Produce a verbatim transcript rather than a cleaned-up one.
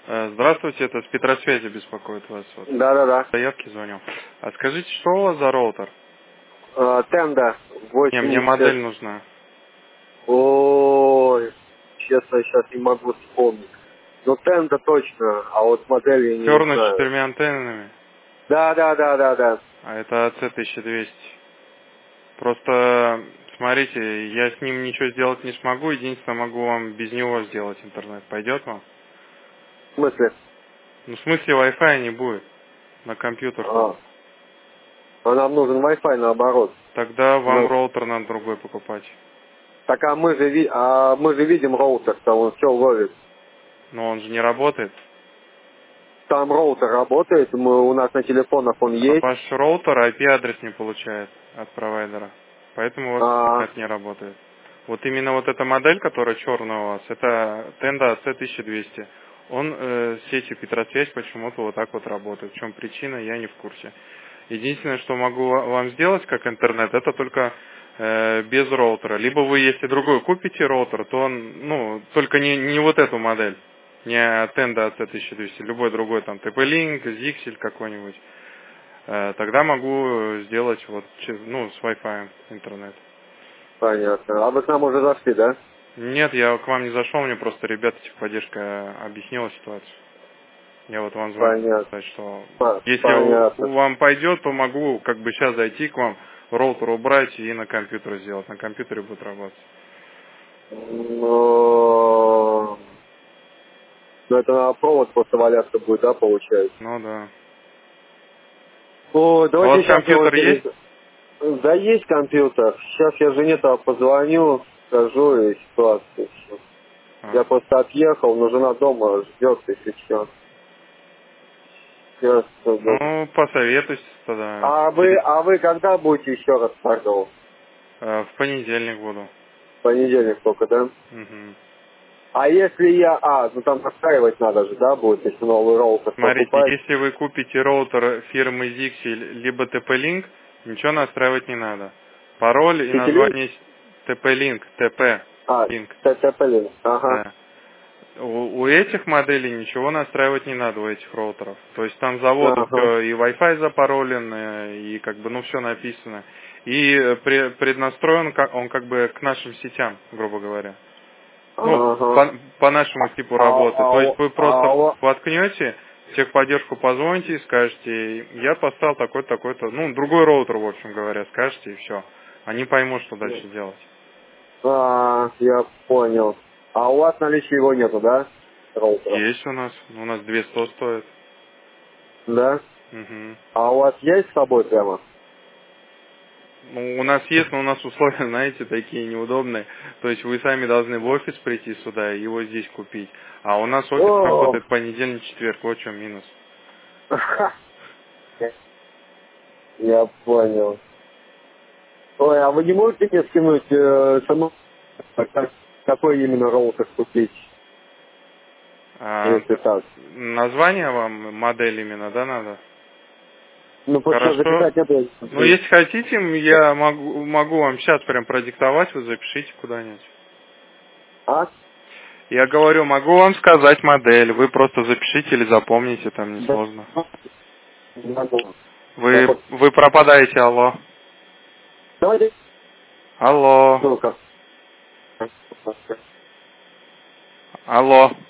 Э, Здравствуйте, это с Петросвязи беспокоит вас. Вот. Да-да-да. Заявки звоню. А скажите, что у вас за роутер? Тенда Не, мне восемьдесят. модель нужна. Ой, честно, сейчас не могу вспомнить. Ну, Тенда точно, а вот модель я не Черная с знаю. четырьмя антеннами, Да-да-да-да-да. а это эй си тысяча двести. Просто, смотрите, я с ним ничего сделать не смогу, единственное, могу вам без него сделать интернет. Пойдет вам? В смысле? Ну, в смысле, Wi-Fi не будет на компьютер только. А, а нам нужен Wi-Fi наоборот. Тогда вам Ну, роутер надо другой покупать. так а мы же, ви- а мы же видим роутер, там он все ловит. Но он же не работает. Там роутер работает, мы, у нас на телефонах он А есть. ваш роутер ай пи-адрес не получает от провайдера. Поэтому у вас А, интернет не работает. Вот именно вот эта модель, которая черная у вас, это Tenda эй си тысяча двести. Он э, с сетью Петросвязь почему-то вот так вот работает. В чем причина, я не в курсе. Единственное, что могу ва- вам сделать как интернет, это только э, без роутера. Либо вы, если другой купите роутер, то он, ну, только не, не вот эту модель. Не Tenda эй си тысяча двести, любой другой, там, ти пи-Link, Zixel какой-нибудь. Э, Тогда могу сделать вот, че- ну, с Wi-Fi интернет. понятно. А вы к нам уже зашли, да? Нет, я к вам не зашел, мне просто ребята техподдержка объяснила ситуацию. Я вот вам звоню Понятно. сказать, что По- если у, Понятно. у вам пойдет, то могу как бы сейчас зайти к вам, роутер убрать и на компьютер сделать. На компьютере будет работать. Но... Ну, это на провод просто валяться будет, да, получается? Ну да. О, У давайте вас сейчас я компьютер вот... есть? Да, есть компьютер. Сейчас я жене-то позвоню, скажу и ситуацию. всю. Я А. просто отъехал, но жена дома ждет, если что. Сейчас, да. Ну, посоветуйтесь тогда. А вы, а вы когда будете еще раз торговать? Э, В понедельник буду. В понедельник только, да? Мгм. А если я... А, ну там настраивать надо же, да, будет, если новый роутер Смотрите, покупать? если вы купите роутер фирмы Zixel либо ти пи-Link, ничего настраивать не надо. Пароль и Сетилинк? название ти пи-Link, ти А, пи-Link, ТТП-линк. Ага. да. У, у этих моделей ничего настраивать не надо, у этих роутеров. То есть там заводу Ага. все, и Wi-Fi запаролен, э, и как бы, ну, все написано. И э, пре- преднастроен как- он как бы к нашим сетям, грубо говоря. Ну, Ага. по, по нашему типу А, работы. а, То есть у- вы а, просто у- воткнете, в техподдержку позвоните и скажете, я поставил такой-то, такой-то, ну, другой роутер, в общем говоря, скажете, и все. Они поймут, что дальше делать. а, я понял. А у вас наличия его нету, да? Роутера? Есть у нас, у нас двести стоит. Да? Мгм. А у вас есть с собой прямо? Ну, у нас есть, но у нас условия, знаете, такие неудобные. То есть вы сами должны в офис прийти сюда и его здесь купить. А у нас офис О, работает понедельник, четверг, вот в чем минус. я понял. Ой, а вы не можете мне скинуть э, само... как- какой именно роутер купить, А, если так? название вам, модель именно, да, надо? Ну, просто Хорошо. записать это... Ну, если хотите, я могу, могу вам сейчас прям продиктовать, вы запишите куда-нибудь. А? Я говорю, могу вам сказать модель, вы просто запишите или запомните, там Да. несложно. Не могу. Вы, вы пропадаете, алло. Давайте Алло. ссылка. Алло.